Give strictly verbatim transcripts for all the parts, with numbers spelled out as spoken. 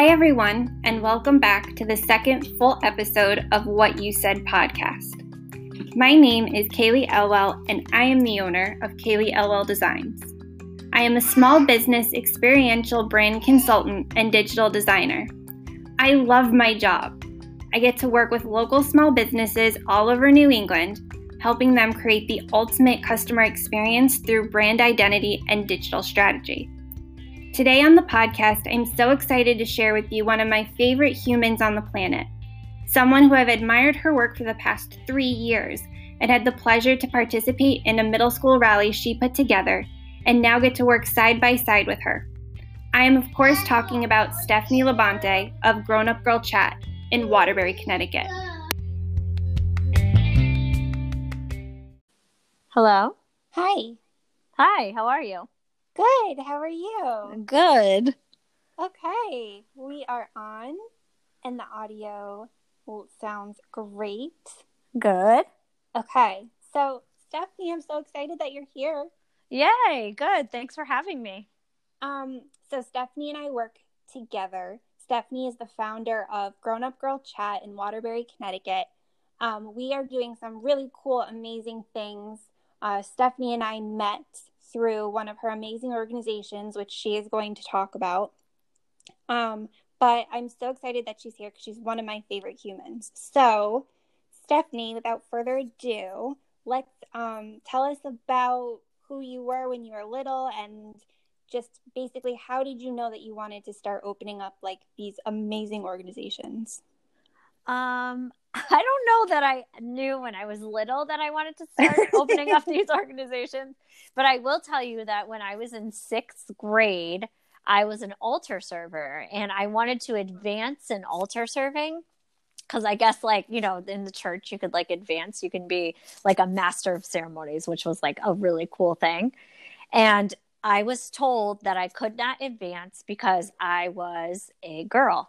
Hi, everyone, and welcome back to the second full episode of What You Said podcast. My name is Kaylee Elwell, and I am the owner of Kaylee Elwell Designs. I am a small business experiential brand consultant and digital designer. I love my job. I get to work with local small businesses all over New England, helping them create the ultimate customer experience through brand identity and digital strategy. Today on the podcast, I'm so excited to share with you one of my favorite humans on the planet, someone who I've admired her work for the past three years and had the pleasure to participate in a middle school rally she put together and now get to work side by side with her. I am, of course, talking about Stephanie Labonte of Grown Up Girl Chat in Waterbury, Connecticut. Hello. Hi. Hi, how are you? Good. How are you? Good. Okay. We are on, and the audio sounds great. Good. Okay. So, Stephanie, I'm so excited that you're here. Yay. Good. Thanks for having me. Um. So, Stephanie and I work together. Stephanie is the founder of Grown Up Girl Chat in Waterbury, Connecticut. Um, we are doing some really cool, amazing things. Uh, Stephanie and I met through one of her amazing organizations, which she is going to talk about. Um, but I'm so excited that she's here because she's one of my favorite humans. So, Stephanie, without further ado, let's um, tell us about who you were when you were little and just basically how did you know that you wanted to start opening up like these amazing organizations? Um, I don't know that I knew when I was little that I wanted to start opening up these organizations, but I will tell you that when I was in sixth grade, I was an altar server and I wanted to advance in altar serving because I guess like, you know, in the church, you could like advance, you can be like a master of ceremonies, which was like a really cool thing. And I was told that I could not advance because I was a girl.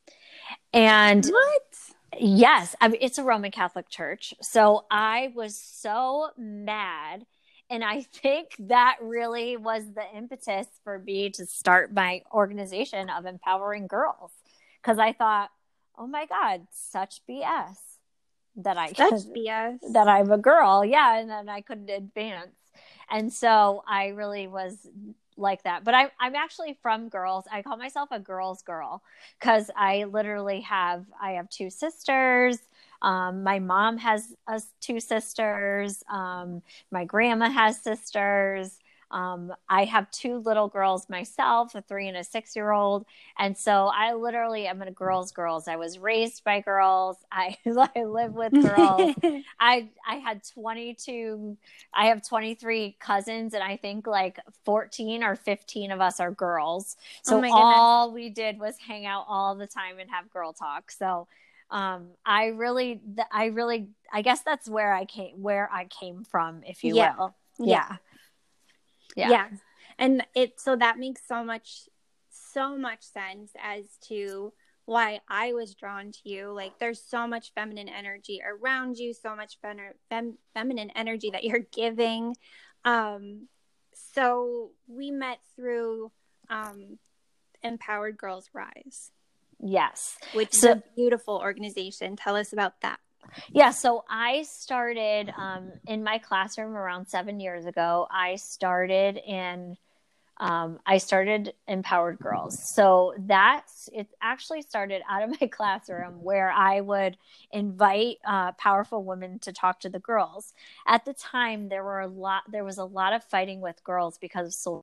And what? Yes, I mean, it's a Roman Catholic church. So I was so mad. And I think that really was the impetus for me to start my organization of empowering girls. Because I thought, oh my God, such B S that I such could, B S that I'm a girl. Yeah. And then I couldn't advance. And so I really was like that. But I, I'm actually from girls. I call myself a girl's girl because I literally have, I have two sisters. Um, my mom has uh, two sisters. Um, my grandma has sisters. Um, I have two little girls myself, a three and a six-year-old. And so I literally am a girl's girls. I was raised by girls. I, I live with girls. I, I had twenty-two, I have twenty-three cousins and I think like fourteen or fifteen of us are girls. So oh all we did was hang out all the time and have girl talk. So um, I really, I really, I guess that's where I came, where I came from, if you yeah. will. Yeah. Yeah. Yeah. yeah. And it, so that makes so much, so much sense as to why I was drawn to you. Like there's so much feminine energy around you, so much fem- fem- feminine energy that you're giving. Um, so we met through, um, Empowered Girls Rise. Yes. Which so, is a beautiful organization. Tell us about that. Yeah, so I started um, in my classroom around seven years ago. I started in, um, I started Empowered Girls. So that's, it actually started out of my classroom where I would invite uh, powerful women to talk to the girls. At the time, there were a lot, there was a lot of fighting with girls because social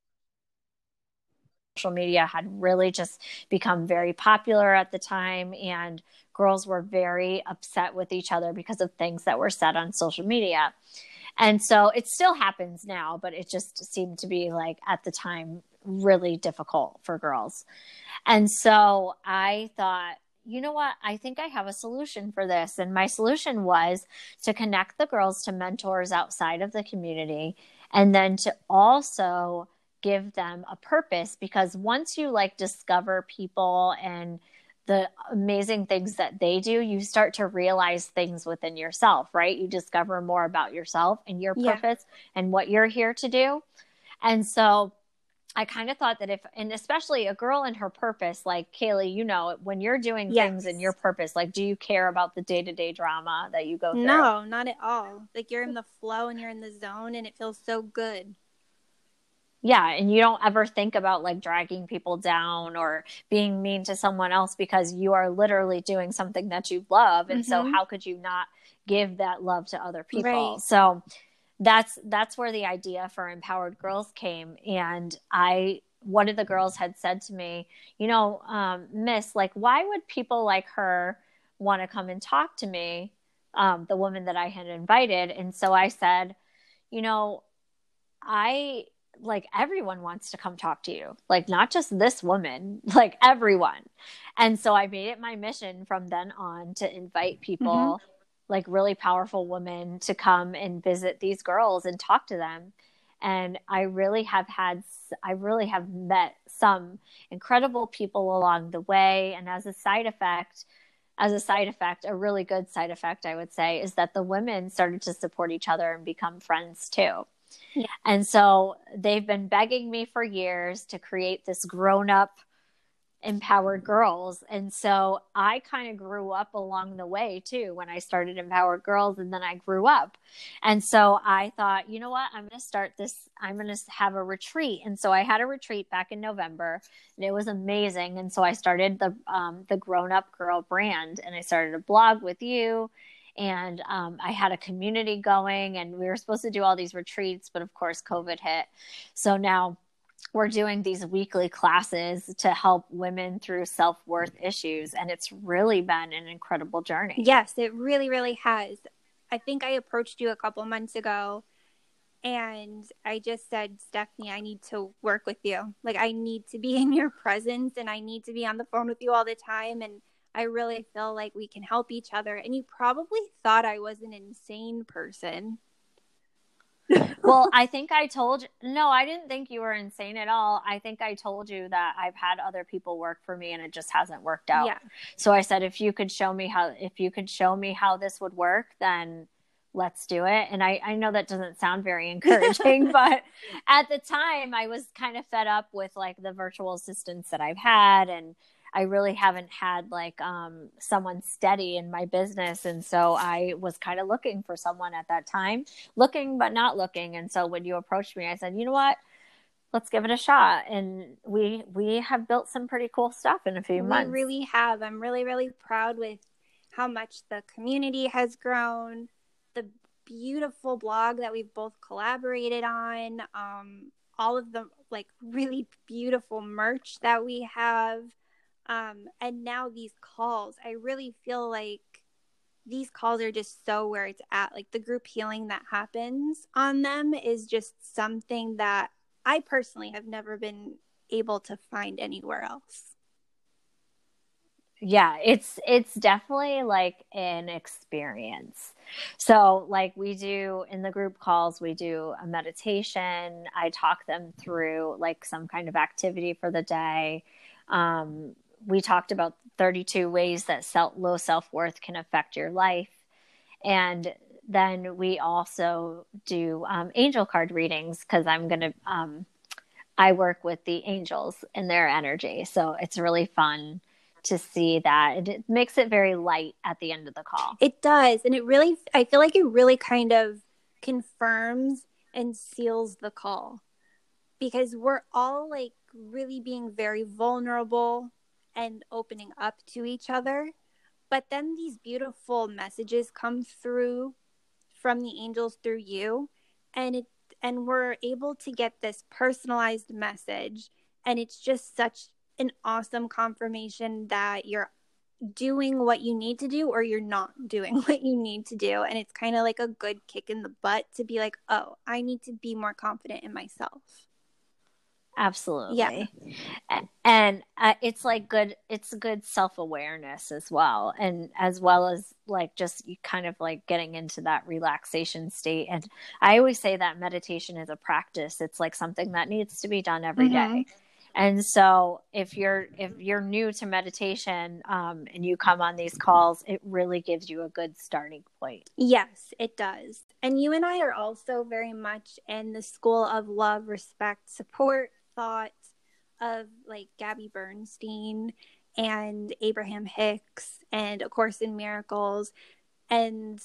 media had really just become very popular at the time, and girls were very upset with each other because of things that were said on social media. And so it still happens now, but it just seemed to be like at the time really difficult for girls. And so I thought, you know what, I think I have a solution for this. And my solution was to connect the girls to mentors outside of the community, and then to also give them a purpose, because once you like discover people and the amazing things that they do, you start to realize things within yourself, right? You discover more about yourself and your purpose yeah. and what you're here to do. And so I kind of thought that if, and especially a girl in her purpose, like Kaylee, you know, when you're doing Yes. things in your purpose, like, do you care about the day-to-day drama that you go through? No, not at all. Like, you're in the flow and you're in the zone and it feels so good. Yeah. And you don't ever think about like dragging people down or being mean to someone else because you are literally doing something that you love. And mm-hmm. so how could you not give that love to other people? Right. So that's, that's where the idea for Empowered Girls came. And I, one of the girls had said to me, you know, um, Miss, like, why would people like her want to come and talk to me? Um, the woman that I had invited. And so I said, you know, I, like, everyone wants to come talk to you, like, not just this woman, like everyone. And so I made it my mission from then on to invite people, mm-hmm. like really powerful women, to come and visit these girls and talk to them. And I really have had, I really have met some incredible people along the way. And as a side effect, as a side effect, a really good side effect, I would say, is that the women started to support each other and become friends too. Yeah. And so they've been begging me for years to create this grown-up Empowered Girls. And so I kind of grew up along the way too when I started Empowered Girls, and then I grew up. And so I thought, you know what, I'm going to start this, I'm going to have a retreat. And so I had a retreat back in November and it was amazing. And so I started the, um, the Grown Up Girl brand, and I started a blog with you. And um, I had a community going, and we were supposed to do all these retreats, but of course COVID hit. So now we're doing these weekly classes to help women through self-worth issues. And it's really been an incredible journey. Yes, it really, really has. I think I approached you a couple months ago and I just said, Stephanie, I need to work with you. Like, I need to be in your presence and I need to be on the phone with you all the time. And I really feel like we can help each other. And you probably thought I was an insane person. Well, I think I told you, no, I didn't think you were insane at all. I think I told you that I've had other people work for me and it just hasn't worked out. Yeah. So I said, if you could show me how, if you could show me how this would work, then let's do it. And I, I know that doesn't sound very encouraging, but at the time I was kind of fed up with like the virtual assistants that I've had, and I really haven't had like um, someone steady in my business. And so I was kind of looking for someone at that time, looking, but not looking. And so when you approached me, I said, you know what, let's give it a shot. And we, we have built some pretty cool stuff in a few we months. We really have. I'm really, really proud with how much the community has grown, the beautiful blog that we've both collaborated on, um, all of the like really beautiful merch that we have. Um, and now these calls, I really feel like these calls are just so where it's at. Like, the group healing that happens on them is just something that I personally have never been able to find anywhere else. Yeah, it's, it's definitely like an experience. So like we do in the group calls, we do a meditation. I talk them through like some kind of activity for the day. Um, We talked about thirty-two ways that self, low self-worth can affect your life. And then we also do um, angel card readings, because I'm going to, um, I work with the angels and their energy. So it's really fun to see that. It makes it very light at the end of the call. It does. And it really, I feel like it really kind of confirms and seals the call, because we're all like really being very vulnerable and opening up to each other. But then these beautiful messages come through from the angels through you, and it and we're able to get this personalized message, and it's just such an awesome confirmation that you're doing what you need to do or you're not doing what you need to do. And it's kind of like a good kick in the butt to be like, oh, I need to be more confident in myself. Absolutely. Yeah. And uh, it's like good, it's good self-awareness as well. And as well as like, just you kind of like getting into that relaxation state. And I always say that meditation is a practice. It's like something that needs to be done every mm-hmm. day. And so if you're, if you're new to meditation um, and you come on these calls, it really gives you a good starting point. Yes, it does. And you and I are also very much in the school of love, respect, support, thought of like Gabby Bernstein and Abraham Hicks and A Course in Miracles, and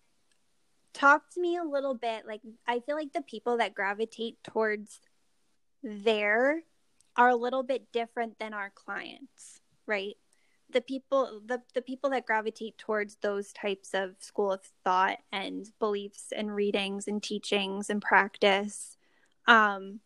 talk to me a little bit. Like, I feel like the people that gravitate towards there are a little bit different than our clients, right? The people, the, the people that gravitate towards those types of school of thought and beliefs and readings and teachings and practice. Um,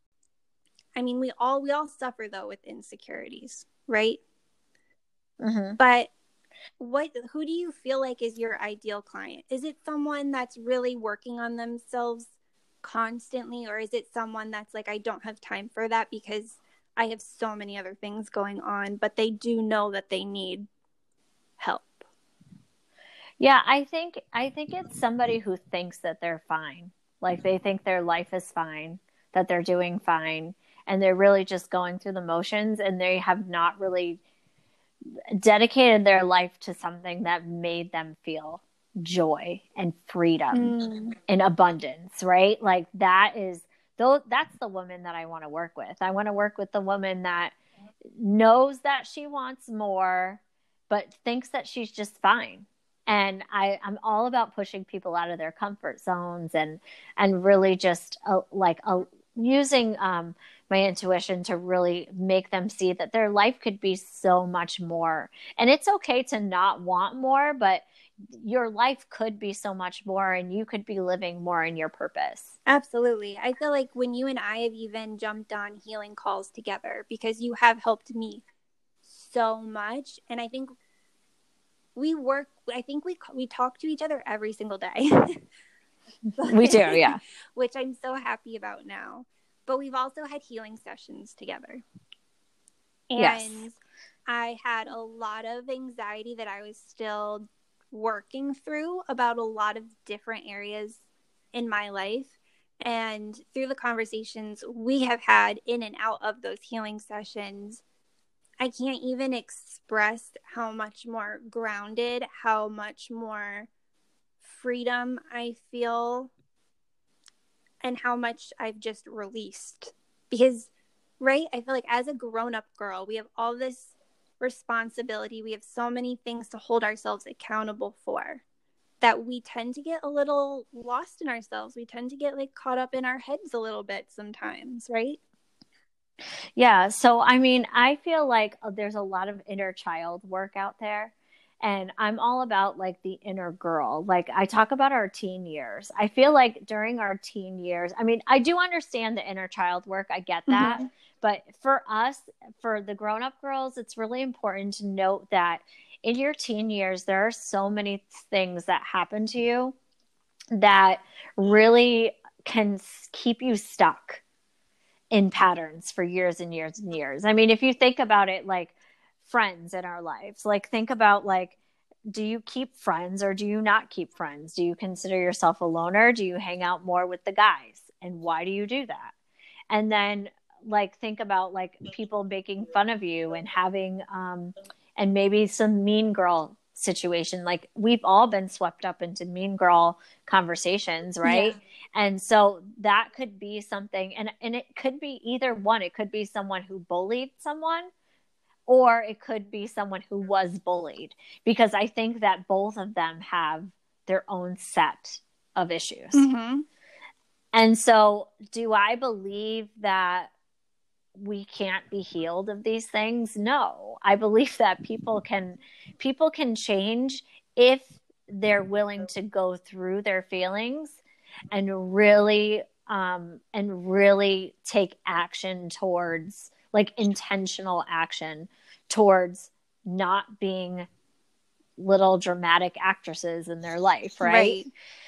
I mean, we all, we all suffer though with insecurities, right? Mm-hmm. But what, who do you feel like is your ideal client? Is it someone that's really working on themselves constantly, or is it someone that's like, I don't have time for that because I have so many other things going on, but they do know that they need help? Yeah, I think I think it's somebody who thinks that they're fine. Like, they think their life is fine, that they're doing fine, and they're really just going through the motions, and they have not really dedicated their life to something that made them feel joy and freedom Mm. and abundance, right? Like, that is though that's the woman that I want to work with. I want to work with the woman that knows that she wants more, but thinks that she's just fine. And I, I'm all about pushing people out of their comfort zones and and really just uh, like uh, using um, my intuition to really make them see that their life could be so much more. And it's okay to not want more, but your life could be so much more, and you could be living more in your purpose. Absolutely. I feel like when you and I have even jumped on healing calls together, because you have helped me so much. And I think we work, I think we, we talk to each other every single day. We do, yeah. Which I'm so happy about now. But we've also had healing sessions together. And yes. I had a lot of anxiety that I was still working through about a lot of different areas in my life. And through the conversations we have had in and out of those healing sessions, I can't even express how much more grounded, how much more freedom I feel, and how much I've just released. Because, right, I feel like as a grown-up girl, we have all this responsibility. We have so many things to hold ourselves accountable for that we tend to get a little lost in ourselves. We tend to get like caught up in our heads a little bit sometimes, right? Yeah. So, I mean, I feel like there's a lot of inner child work out there. And I'm all about like the inner girl. Like, I talk about our teen years. I feel like during our teen years, I mean, I do understand the inner child work. I get that. Mm-hmm. But for us, for the grown-up girls, it's really important to note that in your teen years, there are so many things that happen to you that really can keep you stuck in patterns for years and years and years. I mean, if you think about it, like friends in our lives, like think about like, do you keep friends or do you not keep friends? Do you consider yourself a loner? Do you hang out more with the guys? And why do you do that? And then like, think about like people making fun of you and having, um, and maybe some mean girl situation. Like, we've all been swept up into mean girl conversations, right? Yeah. And so that could be something, and, and it could be either one. It could be someone who bullied someone, or it could be someone who was bullied, because I think that both of them have their own set of issues. Mm-hmm. And so do I believe that we can't be healed of these things? No, I believe that people can, people can change if they're willing to go through their feelings and really, um, and really take action towards like intentional action towards not being little dramatic actresses in their life. Right. Right.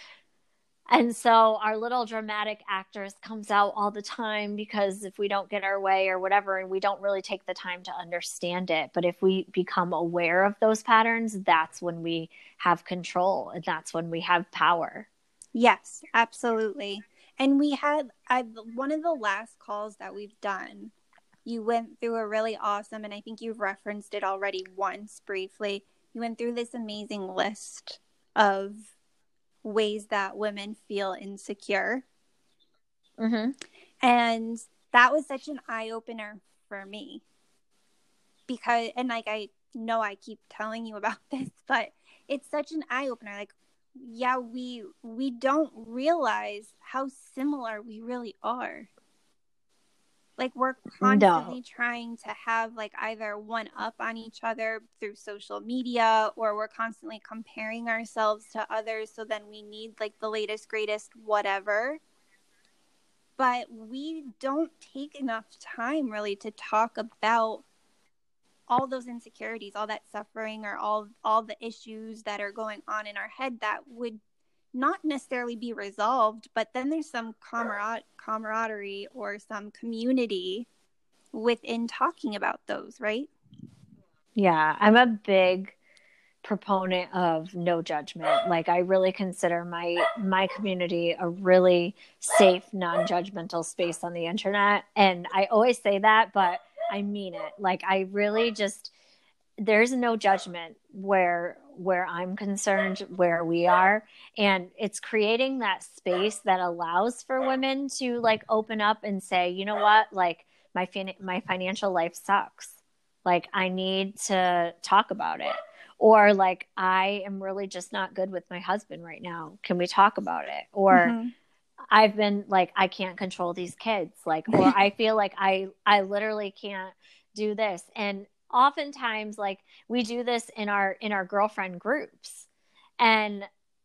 And so our little dramatic actress comes out all the time because if we don't get our way or whatever, and we don't really take the time to understand it. But if we become aware of those patterns, that's when we have control, and that's when we have power. Yes, absolutely. And we had I, one of the last calls that we've done, you went through a really awesome, and I think you've referenced it already once briefly. You went through this amazing list of ways that women feel insecure. Mm-hmm. And that was such an eye-opener for me. Because, and like, I know I keep telling you about this, but it's such an eye-opener. Like, yeah, we we don't realize how similar we really are. Like, we're constantly No. trying to have like either one up on each other through social media, or we're constantly comparing ourselves to others, so then we need like the latest, greatest, whatever. But we don't take enough time really to talk about all those insecurities, all that suffering, or all all the issues that are going on in our head that would not necessarily be resolved, but then there's some camarad- camaraderie or some community within talking about those, right? Yeah, I'm a big proponent of no judgment. Like, I really consider my my community a really safe, non-judgmental space on the internet. And I always say that, but I mean it. Like, I really just, there's no judgment where where I'm concerned, where we are. And it's creating that space that allows for women to like open up and say, you know what, like my fin- my financial life sucks. Like, I need to talk about it. Or like, I am really just not good with my husband right now. Can we talk about it? Or Mm-hmm. I've been like, I can't control these kids. Like, or I feel like I, I literally can't do this. And oftentimes, like, we do this in our, in our girlfriend groups, and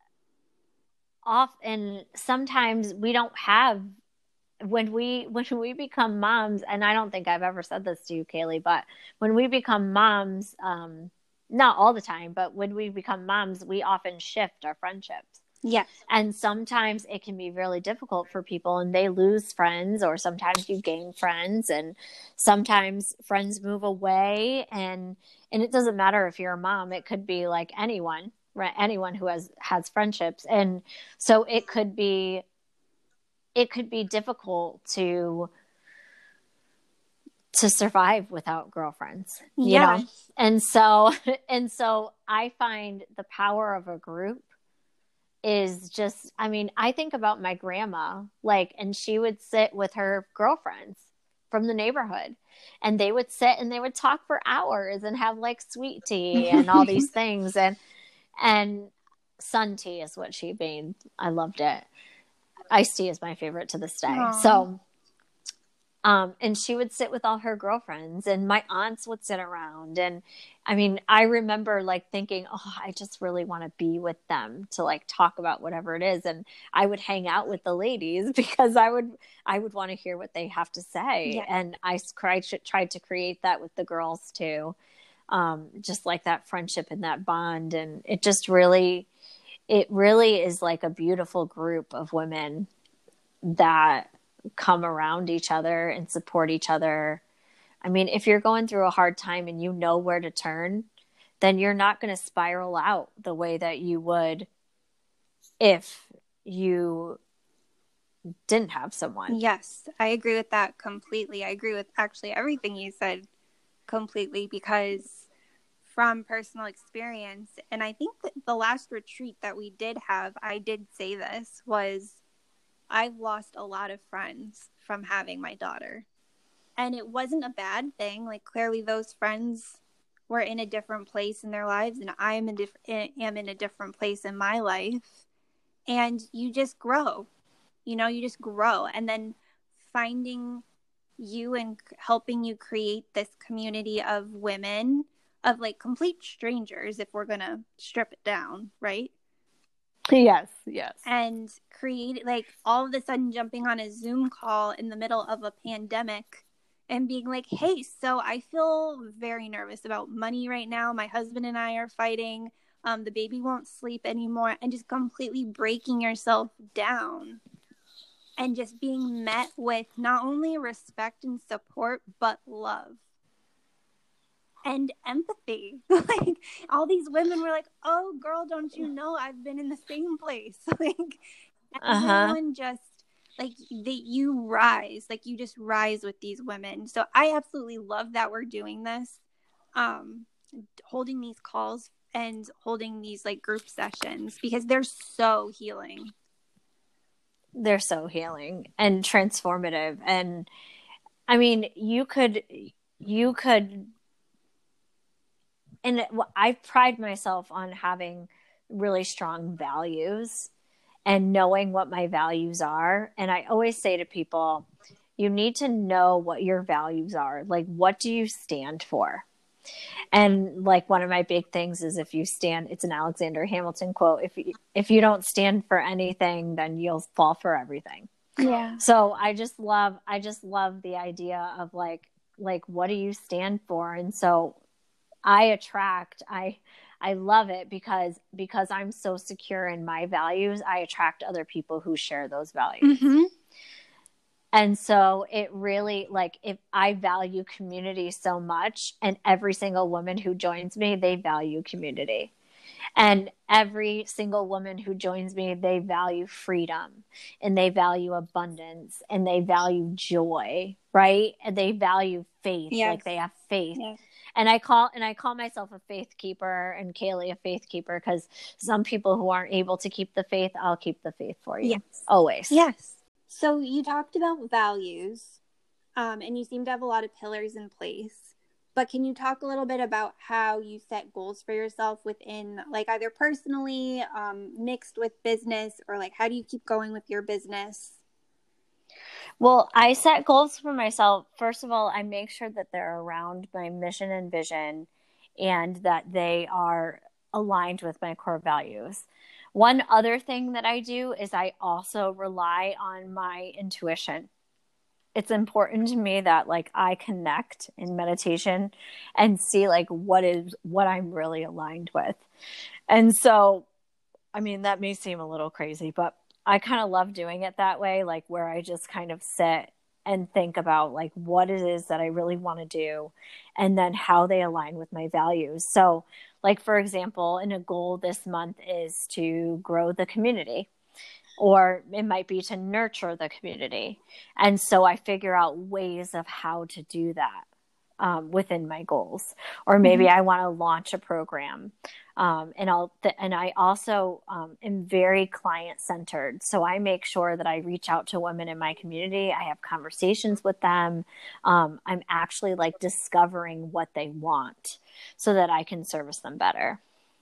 off, and sometimes we don't have, when we, when we become moms, and I don't think I've ever said this to you, Kaylee, but when we become moms, um, not all the time, but when we become moms, we often shift our friendships. Yes. And sometimes it can be really difficult for people, and they lose friends, or sometimes you gain friends, and sometimes friends move away. And, and it doesn't matter if you're a mom, it could be like anyone, right? Anyone who has, has friendships. And so it could be, it could be difficult to, to survive without girlfriends, you Yeah. know? And so, and so I find the power of a group is just, I mean, I think about my grandma, like, and she would sit with her girlfriends from the neighborhood, and they would sit and they would talk for hours and have like sweet tea and all these things. And, and sun tea is what she made. I loved it. Iced tea is my favorite to this day. Aww. So, Um, and she would sit with all her girlfriends, and my aunts would sit around. And I mean, I remember like thinking, oh, I just really want to be with them to like talk about whatever it is. And I would hang out with the ladies because I would, I would want to hear what they have to say. Yeah. And I tried, tried to create that with the girls too. Um, just like that friendship and that bond. And it just really, it really is like a beautiful group of women that come around each other and support each other. I mean, if you're going through a hard time and you know where to turn, then you're not going to spiral out the way that you would if you didn't have someone. Yes, I agree with that completely. I agree with actually everything you said completely, because from personal experience, and I think that the last retreat that we did have, I did say this, was I've lost a lot of friends from having my daughter. And it wasn't a bad thing. Like, clearly those friends were in a different place in their lives, and I am in, diff- am in a different place in my life. And you just grow. You know, you just grow. And then finding you and helping you create this community of women, of like complete strangers, if we're going to strip it down, right? Yes, yes. And create, like, all of a sudden jumping on a Zoom call in the middle of a pandemic and being like, hey, so I feel very nervous about money right now. My husband and I are fighting. Um, the baby won't sleep anymore. And just completely breaking yourself down. And just being met with not only respect and support, but love. And empathy. Like, all these women were like, oh, girl, don't you know I've been in the same place? Like, everyone uh-huh. just, like, that you rise. Like, you just rise with these women. So I absolutely love that we're doing this. Um, holding these calls and holding these, like, group sessions, because they're so healing. They're so healing and transformative. And I mean, you could, you could, and I pride myself on having really strong values and knowing what my values are. And I always say to people, you need to know what your values are. Like, what do you stand for? And like one of my big things is if you stand, it's an Alexander Hamilton quote. If you, if you don't stand for anything, then you'll fall for everything. Yeah. So I just love, I just love the idea of like, like, what do you stand for? And so I attract, I, I love it because, because I'm so secure in my values, I attract other people who share those values. Mm-hmm. And so it really, like, if I value community so much, and every single woman who joins me, they value community. And every single woman who joins me, they value freedom, and they value abundance, and they value joy, right? And they value faith. Yes. Like they have faith. Yes. And I call, and I call myself a faith keeper, and Kaylee a faith keeper, because some people who aren't able to keep the faith, I'll keep the faith for you. Yes. Always. Yes. So you talked about values, um, and you seem to have a lot of pillars in place. But can you talk a little bit about how you set goals for yourself within, like, either personally, um, mixed with business, or like, how do you keep going with your business? Well, I set goals for myself. First of all, I make sure that they're around my mission and vision, and that they are aligned with my core values. One other thing that I do is I also rely on my intuition. It's important to me that like I connect in meditation and see like what is what I'm really aligned with. And so, I mean, that may seem a little crazy, but I kind of love doing it that way, like where I just kind of sit and think about like what it is that I really want to do, and then how they align with my values. So like, for example, in a goal this month is to grow the community, or it might be to nurture the community. And so I figure out ways of how to do that um, within my goals. Or maybe mm-hmm. I want to launch a program. Um, and I'll, th- and I also um, am very client centered. So I make sure that I reach out to women in my community. I have conversations with them. Um, I'm actually like discovering what they want so that I can service them better.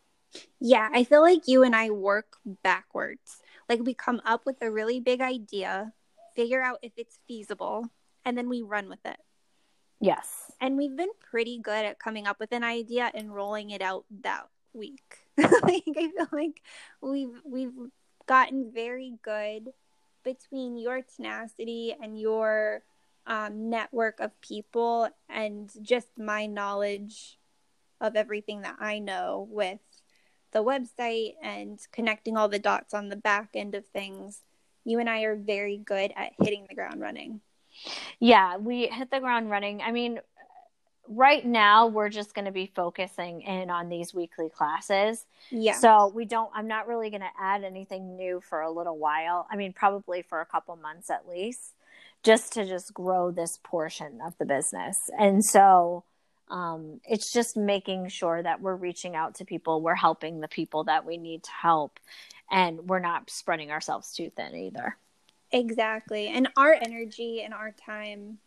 Yeah, I feel like you and I work backwards. Like we come up with a really big idea, figure out if it's feasible, and then we run with it. Yes. And we've been pretty good at coming up with an idea and rolling it out that week. Like I feel like we've we've gotten very good between your tenacity and your um, network of people, and just my knowledge of everything that I know with the website and connecting all the dots on the back end of things. You and I are very good at hitting the ground running. Yeah, we hit the ground running. I mean, right now we're just going to be focusing in on these weekly classes. Yeah. So we don't, I'm not really going to add anything new for a little while. I mean, probably for a couple months at least, just to just grow this portion of the business. And so um, it's just making sure that we're reaching out to people. We're helping the people that we need to help, and we're not spreading ourselves too thin either. Exactly. And our energy and our time,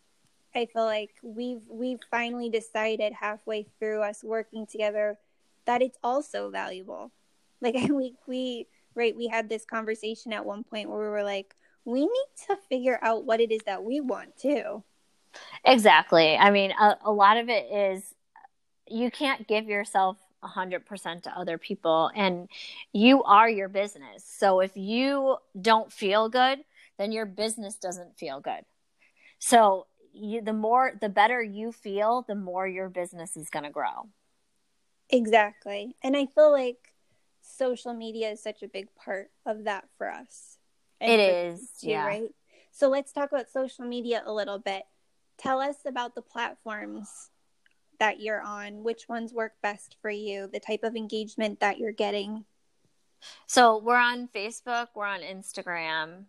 I feel like we've we've finally decided halfway through us working together that it's also valuable. Like we we right we had this conversation at one point where we were like, we need to figure out what it is that we want too. Exactly. I mean, a, a lot of it is you can't give yourself one hundred percent to other people, and you are your business. So if you don't feel good, then your business doesn't feel good. So you, the more, the better you feel, the more your business is going to grow. Exactly. And I feel like social media is such a big part of that for us. And it for is. you, Yeah. Right. So let's talk about social media a little bit. Tell us about the platforms that you're on, which ones work best for you, the type of engagement that you're getting. So we're on Facebook, we're on Instagram.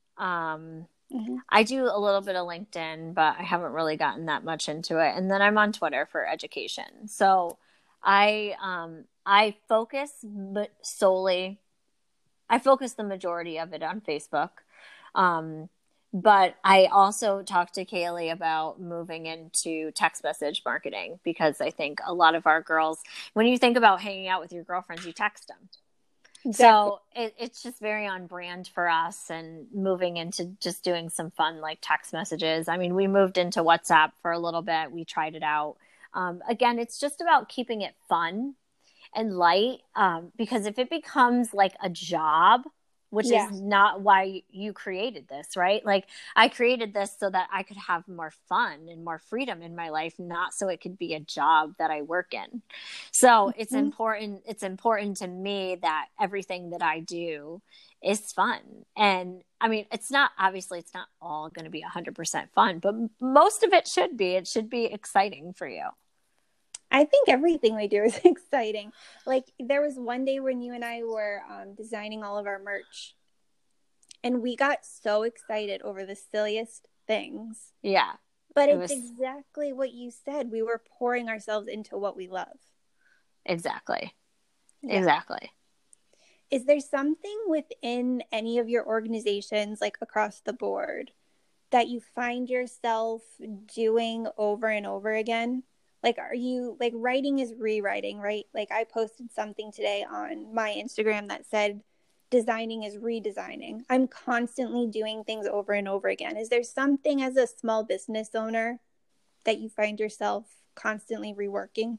Um, mm-hmm. I do a little bit of LinkedIn, but I haven't really gotten that much into it. And then I'm on Twitter for education. So I, um, I focus solely, I focus the majority of it on Facebook. Um, But I also talked to Kaylee about moving into text message marketing, because I think a lot of our girls, when you think about hanging out with your girlfriends, you text them. Exactly. So it, it's just very on brand for us, and moving into just doing some fun like text messages. I mean, we moved into WhatsApp for a little bit. We tried it out. Um, again, it's just about keeping it fun and light, um, because if it becomes like a job, which yeah. is not why you created this, right? Like, I created this so that I could have more fun and more freedom in my life, not so it could be a job that I work in. So mm-hmm. it's important. It's important to me that everything that I do is fun. And I mean, it's not, obviously it's not all going to be one hundred percent fun, but most of it should be. It should be exciting for you. I think everything we do is exciting. Like, there was one day when you and I were um, designing all of our merch, and we got so excited over the silliest things. Yeah. But it it's was... exactly what you said. We were pouring ourselves into what we love. Exactly. Yeah. Exactly. Is there something within any of your organizations, like across the board, that you find yourself doing over and over again? Like, are you, like, writing is rewriting, right? Like, I posted something today on my Instagram that said, designing is redesigning. I'm constantly doing things over and over again. Is there something as a small business owner that you find yourself constantly reworking?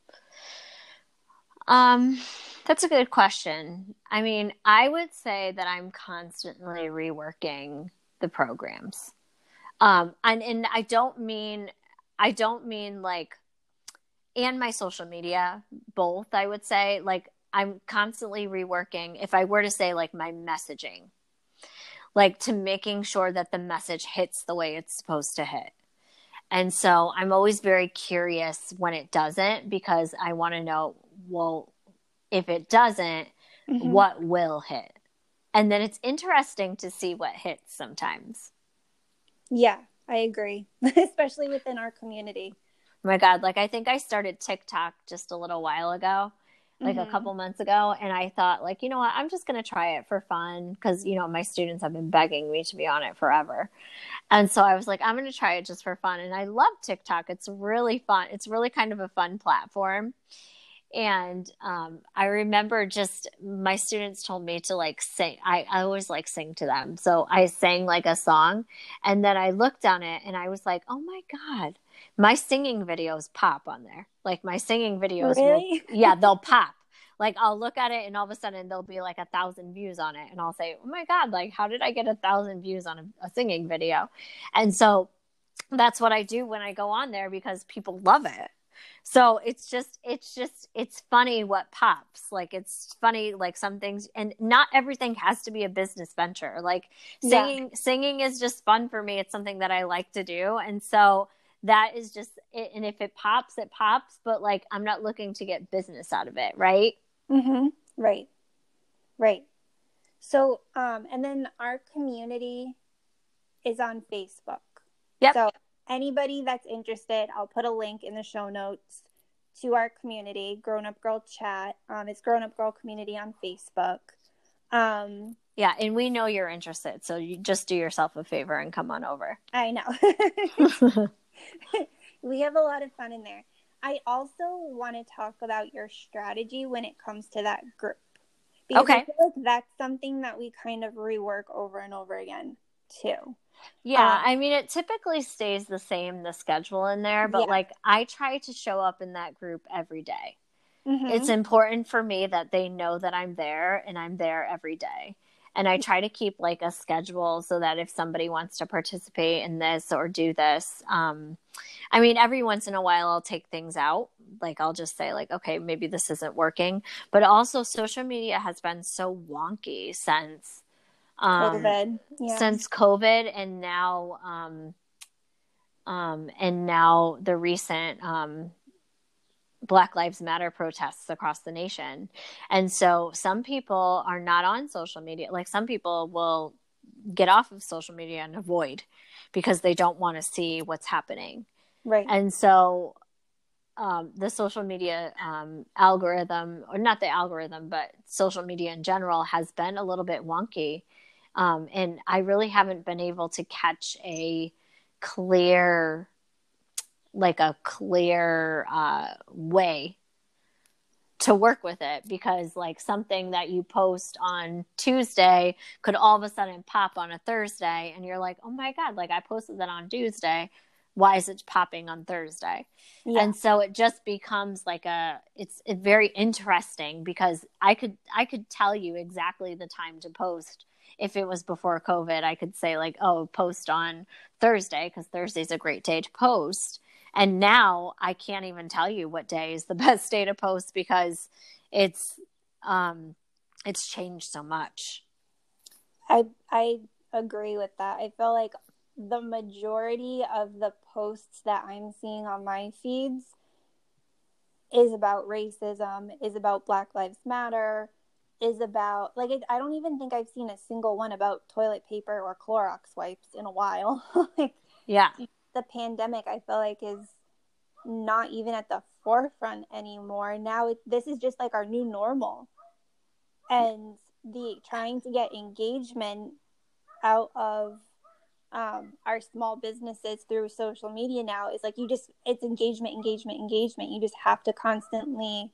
Um, that's a good question. I mean, I would say that I'm constantly reworking the programs. Um, and, and I don't mean, I don't mean like, and my social media, both, I would say. Like, I'm constantly reworking, if I were to say like my messaging, like to making sure that the message hits the way it's supposed to hit. And so I'm always very curious when it doesn't, because I want to know, well, if it doesn't, mm-hmm. what will hit? And then it's interesting to see what hits sometimes. Yeah, I agree. Especially within our community. Oh my God, like I think I started TikTok just a little while ago, like mm-hmm. a couple months ago. And I thought, like, you know what, I'm just going to try it for fun, because, you know, my students have been begging me to be on it forever. And so I was like, I'm going to try it just for fun. And I love TikTok. It's really fun. It's really kind of a fun platform. And um, I remember just my students told me to like sing. I, I always like sing to them. So I sang like a song, and then I looked on it and I was like, oh my God, my singing videos pop on there. Like my singing videos, really? will, yeah, they'll pop. Like I'll look at it and all of a sudden there'll be like a thousand views on it. And I'll say, oh my God, like how did I get a thousand views on a, a singing video? And so that's what I do when I go on there, because people love it. So it's just, it's just, it's funny what pops. Like, it's funny, like some things, and not everything has to be a business venture. Like singing, yeah. singing is just fun for me. It's something that I like to do. And so that is just it. And if it pops, it pops, but like, I'm not looking to get business out of it. Right. Mm-hmm. Right. Right. So, um, and then our community is on Facebook. Yep. So anybody that's interested, I'll put a link in the show notes to our community, Grown Up Girl Chat. Um, it's Grown Up Girl Community on Facebook. Um, yeah, and we know you're interested, so you just do yourself a favor and come on over. I know. We have a lot of fun in there. I also want to talk about your strategy when it comes to that group. Because okay. I feel like that's something that we kind of rework over and over again, too. Yeah, um, I mean, it typically stays the same, the schedule in there, but yeah. like I try to show up in that group every day. Mm-hmm. It's important for me that they know that I'm there, and I'm there every day. And I try to keep like a schedule so that if somebody wants to participate in this or do this, um, I mean, every once in a while I'll take things out. Like I'll just say like, okay, maybe this isn't working. But also social media has been so wonky since um, COVID. Yeah. Since COVID, and now, um, um, and now the recent um, Black Lives Matter protests across the nation. And so some people are not on social media. Like some people will get off of social media and avoid because they don't want to see what's happening. Right. And so um, the social media um, algorithm, or not the algorithm, but social media in general has been a little bit wonky. Um, and I really haven't been able to catch a clear, like a clear uh, way to work with it, because like something that you post on Tuesday could all of a sudden pop on a Thursday, and you're like, oh my God, like I posted that on Tuesday. Why is it popping on Thursday? Yeah. And so it just becomes like a, it's, it's very interesting, because I could, I could tell you exactly the time to post. If it was before COVID, I could say like, oh, post on Thursday, because Thursday's a great day to post. And now I can't even tell you what day is the best day to post, because it's, um, it's changed so much. I, I agree with that. I feel like the majority of the posts that I'm seeing on my feeds is about racism, is about Black Lives Matter, is about, like, it, I don't even think I've seen a single one about toilet paper or Clorox wipes in a while. Like, yeah. The pandemic, I feel like, is not even at the forefront anymore. Now it, this is just like our new normal. And the trying to get engagement out of um, our small businesses through social media now is like, you just, it's engagement, engagement, engagement. You just have to constantly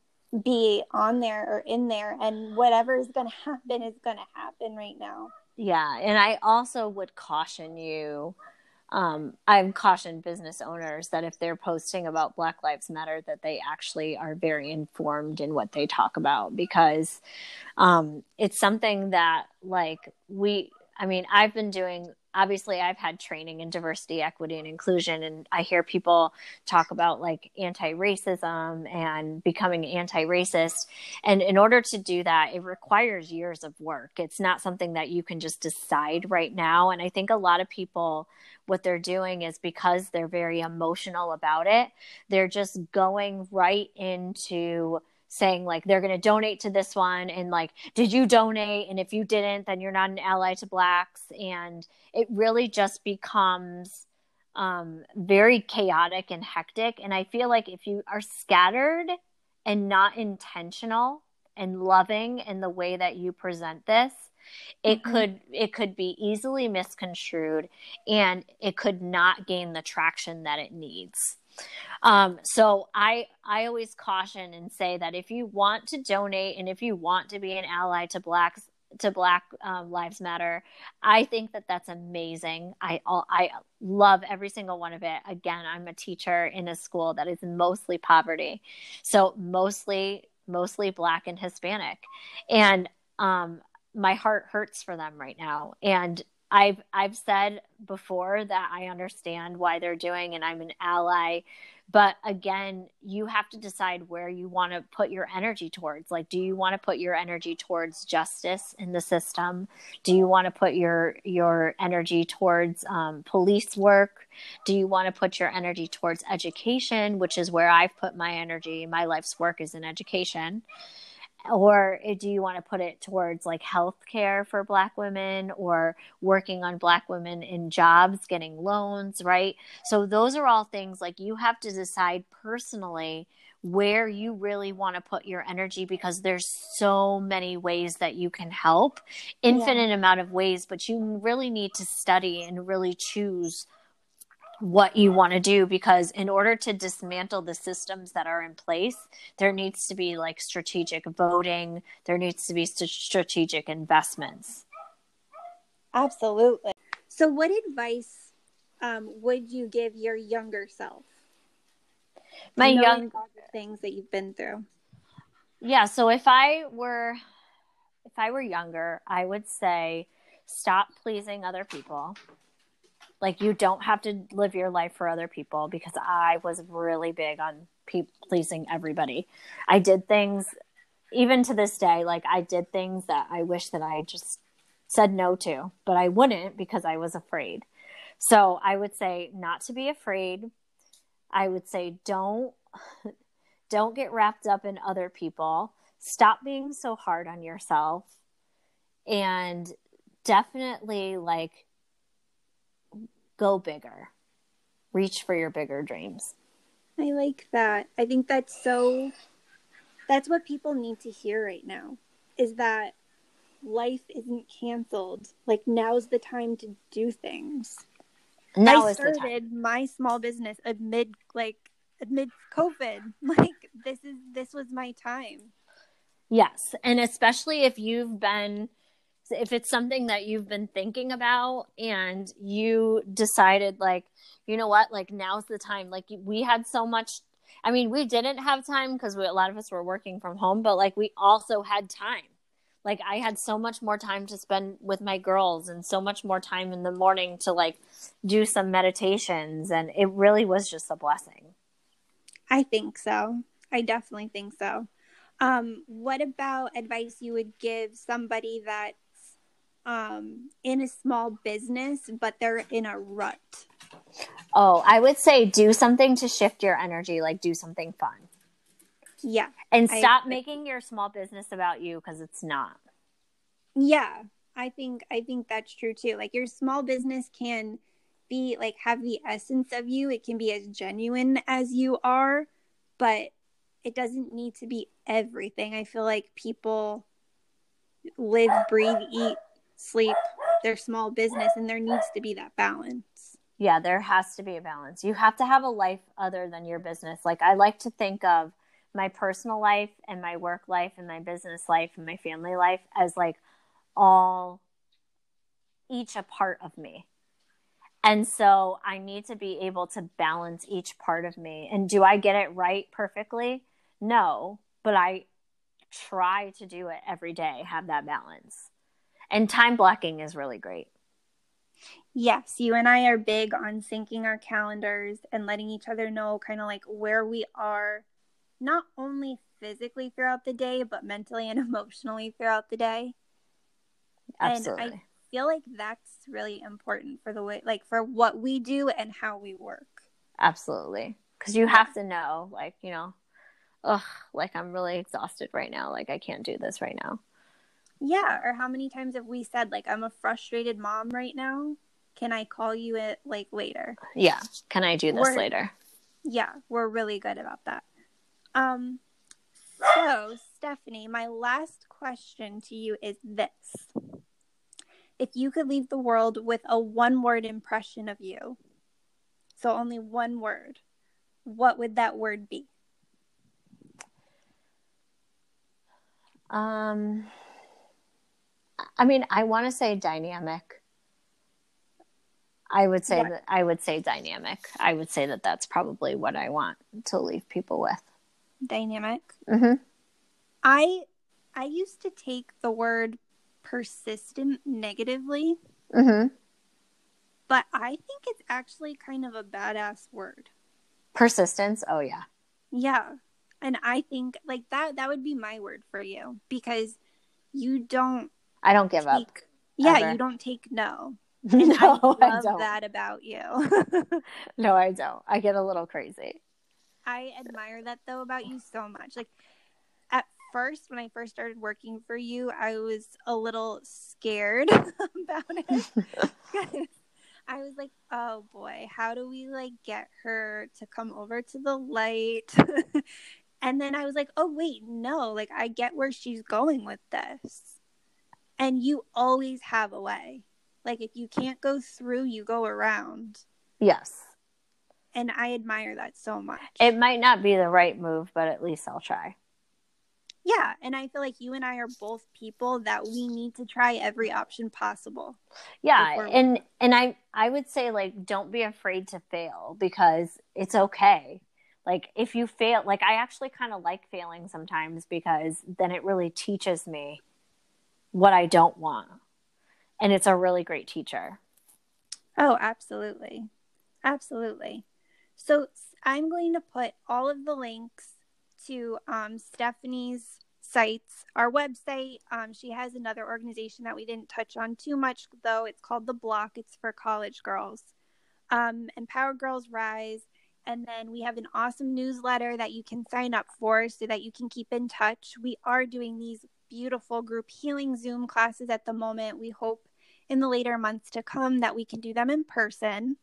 be on there or in there, and whatever is going to happen is going to happen right now. Yeah. And I also would caution you, um, I've cautioned business owners that if they're posting about Black Lives Matter, that they actually are very informed in what they talk about, because um, it's something that like we, I mean, I've been doing, obviously I've had training in diversity, equity, and inclusion, and I hear people talk about like anti-racism and becoming anti-racist. And in order to do that, it requires years of work. It's not something that you can just decide right now. And I think a lot of people, what they're doing is, because they're very emotional about it, they're just going right into saying like they're going to donate to this one, and like, did you donate? And if you didn't, then you're not an ally to Blacks. And it really just becomes um, very chaotic and hectic. And I feel like if you are scattered and not intentional and loving in the way that you present this, it mm-hmm. could it could be easily misconstrued, and it could not gain the traction that it needs. Um, so I, I always caution and say that if you want to donate, and if you want to be an ally to Blacks, to Black um, Lives Matter, I think that that's amazing. I, I love every single one of it. Again, I'm a teacher in a school that is mostly poverty. So mostly, mostly Black and Hispanic. And, um, my heart hurts for them right now. And I've I've said before that I understand why they're doing, and I'm an ally. But again, you have to decide where you want to put your energy towards. Like, do you want to put your energy towards justice in the system? Do you want to put your your energy towards um, police work? Do you want to put your energy towards education, which is where I've put my energy? My life's work is in education. Or do you want to put it towards like healthcare for Black women, or working on Black women in jobs, getting loans, right? So those are all things like you have to decide personally where you really want to put your energy, because there's so many ways that you can help, infinite yeah. amount of ways, but you really need to study and really choose what you want to do, because in order to dismantle the systems that are in place, there needs to be like strategic voting. There needs to be st- strategic investments. Absolutely. So what advice um, would you give your younger self? My young all the things that you've been through. Yeah. So if I were, if I were younger, I would say, stop pleasing other people. Like, you don't have to live your life for other people, because I was really big on pe- pleasing everybody. I did things, even to this day, like I did things that I wish that I just said no to, but I wouldn't because I was afraid. So I would say not to be afraid. I would say don't, don't get wrapped up in other people. Stop being so hard on yourself. And definitely like, go bigger, reach for your bigger dreams. I like that. I think that's so, that's what people need to hear right now, is that life isn't canceled. Like, now's the time to do things. Now I is the time. started my small business amid like amid COVID. Like, this is this was my time. Yes. And especially if you've been, if it's something that you've been thinking about and you decided like, you know what, like now's the time. Like we had so much, I mean, we didn't have time because a lot of us were working from home, but like we also had time. Like I had so much more time to spend with my girls and so much more time in the morning to like do some meditations. And it really was just a blessing. I think so. I definitely think so. Um, what about advice you would give somebody that's um, in a small business, but they're in a rut? Oh, I would say do something to shift your energy, like do something fun. Yeah. And stop I, making your small business about you because it's not. Yeah, I think I think that's true too. Like your small business can be like have the essence of you. It can be as genuine as you are, but it doesn't need to be everything. I feel like people live, breathe, eat, sleep their small business, and there needs to be that balance. Yeah, there has to be a balance. You have to have a life other than your business. Like I like to think of my personal life and my work life and my business life and my family life as like all each a part of me. And so I need to be able to balance each part of me. And do I get it right perfectly? No, but I try to do it every day, have that balance. And time blocking is really great. Yes, you and I are big on syncing our calendars and letting each other know kind of like where we are, not only physically throughout the day, but mentally and emotionally throughout the day. Absolutely. And I feel like that's really important for the way, like for what we do and how we work. Absolutely. Because you have to know, like, you know, ugh, like I'm really exhausted right now. Like I can't do this right now. Yeah. Or how many times have we said, like, I'm a frustrated mom right now. Can I call you it like later? Yeah. Can I do this we're, later? Yeah. We're really good about that. Um, so Stephanie, my last question to you is this. If you could leave the world with a one word impression of you, so only one word, what would that word be? Um, I mean, I want to say dynamic. I would say what? that I would say dynamic. I would say that that's probably what I want to leave people with. Dynamic. Mm-hmm. I I used to take the word persistent negatively, mm-hmm. but I think it's actually kind of a badass word. Persistence. Oh yeah. Yeah, and I think like that that would be my word for you because you don't. I don't give take, up. Yeah, ever. You don't take no. And no, I love I don't. that about you. No, I don't. I get a little crazy. I admire that though about you so much. Like at first, when I first started working for you, I was a little scared about it. I was like, oh boy, how do we like get her to come over to the light? And then I was like, oh wait, no, like I get where she's going with this. And you always have a way. Like if you can't go through, you go around. Yes. And I admire that so much. It might not be the right move, but at least I'll try. Yeah, and I feel like you and I are both people that we need to try every option possible. Yeah, and and I I would say like don't be afraid to fail because it's okay. Like if you fail, like I actually kind of like failing sometimes because then it really teaches me what I don't want. And it's a really great teacher. Oh, absolutely. Absolutely. So I'm going to put all of the links to um, Stephanie's sites, our website. Um, she has another organization that we didn't touch on too much, though. It's called The Block. It's for college girls. Um, Empower Girls Rise. And then we have an awesome newsletter that you can sign up for so that you can keep in touch. We are doing these beautiful group healing Zoom classes at the moment. We hope in the later months to come that we can do them in person.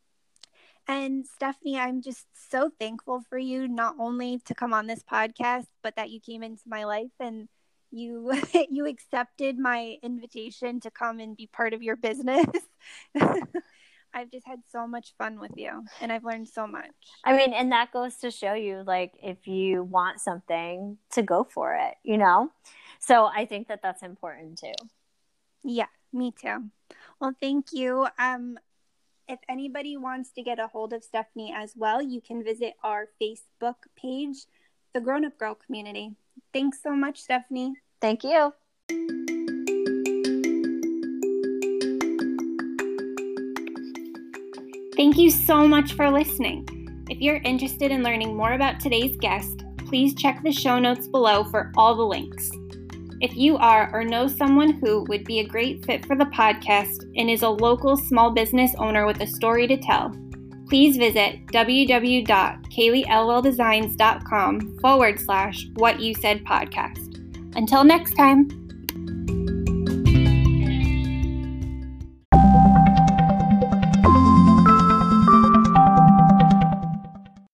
And Stephanie, I'm just so thankful for you, not only to come on this podcast, but that you came into my life and you you accepted my invitation to come and be part of your business. I've just had so much fun with you, and I've learned so much. I mean, and that goes to show you, like, if you want something, to go for it, you know? So I think that that's important too. Yeah, me too. Well, thank you. Um, if anybody wants to get a hold of Stephanie as well, you can visit our Facebook page, The Grown Up Girl Community. Thanks so much, Stephanie. Thank you. Thank you so much for listening. If you're interested in learning more about today's guest, please check the show notes below for all the links. If you are or know someone who would be a great fit for the podcast and is a local small business owner with a story to tell, please visit www.kayleellwelldesigns.com forward slash what you said podcast. Until next time.